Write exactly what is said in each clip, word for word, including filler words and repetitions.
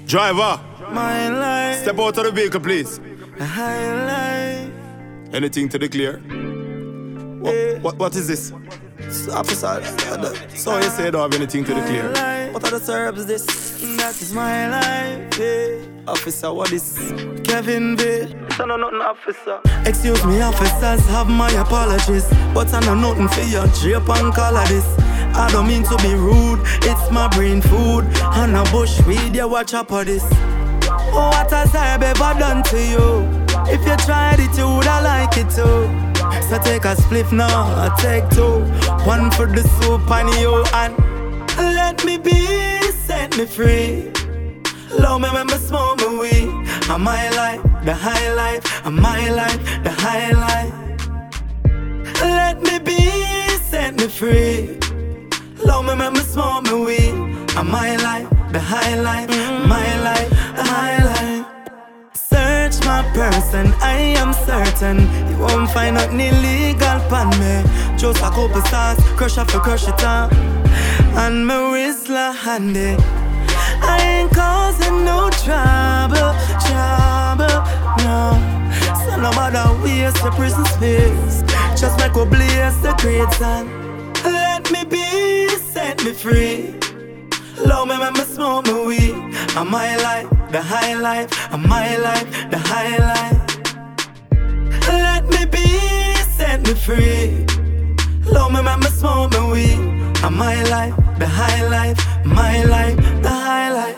Driver, My life, step out of the vehicle, please. a high life. Anything to the clear? What, Eh. what, what is this? Officer, uh, So you say you don't have anything to the my clear? life. What are the serbs this? That is my life. Yeah. Officer, what is Kevin Vale? It's no nothing, officer. Excuse me, officers, have my apologies, but I know nothing for your drape and collar this. I don't mean to be rude, it's my brain food. And a bush weed, you watch out for this. Oh, what has I ever done to you? If you tried it, you woulda like it too. So take a spliff now, I take two. One for the soup and you, and let me be, set me free. Love me when me smoke me weed. And my life, the high life. And my life, the high life. Let me be, set me free. Love me when me smoke me weed. And my life, the high life. My life, the high life. Search my person, I am certain you won't find nothing illegal pan me. Just a couple stars, crush off a crush it up. And my whistler handy. I ain't causing no trouble, trouble, no. So no matter waste the prison space, just make a blaze the crates and let me be, set me free. Love me when me smoke me weed. And my life, the high life. And my life, the high life. Let me be, set me free. Love me when me smoke me weed. And my life, the high life. My life, the high life.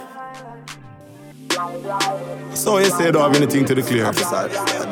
So you say you don't have anything to the clear? Officer,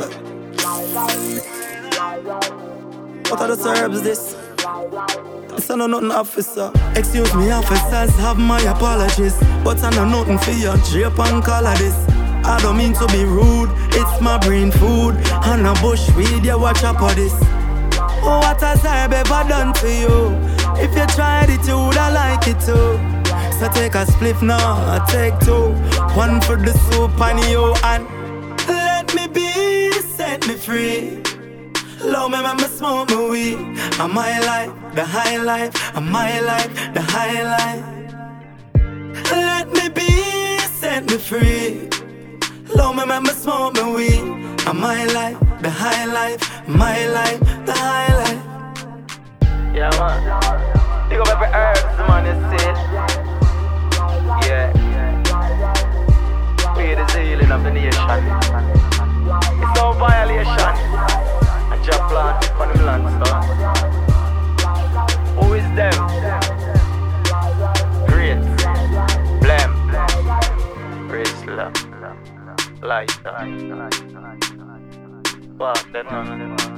what are the serbs this? It's no nothing, officer. Excuse me, officers, have my apologies, but I know nothing for your drape and collar this. I don't mean to be rude, it's my brain food. And a bush weed, you watch out for this. Oh, what has I ever done to you? If you tried it, you woulda like it too. So take a spliff now, I take two. One for the soup and you, and let me be, set me free. Love me when me smoke me weed. And my life, the high life. And my life, the high life. Let me be, set me free. Love me when me smoke me weed. And my life, the high life. My life, the high life. Yeah, man. Pick up every herbs, man, you see. Yeah. We the healing of the nation. It's no violation. Just plant it on the land, son. Who is them? Great. Blame. Praise love. Light. What? That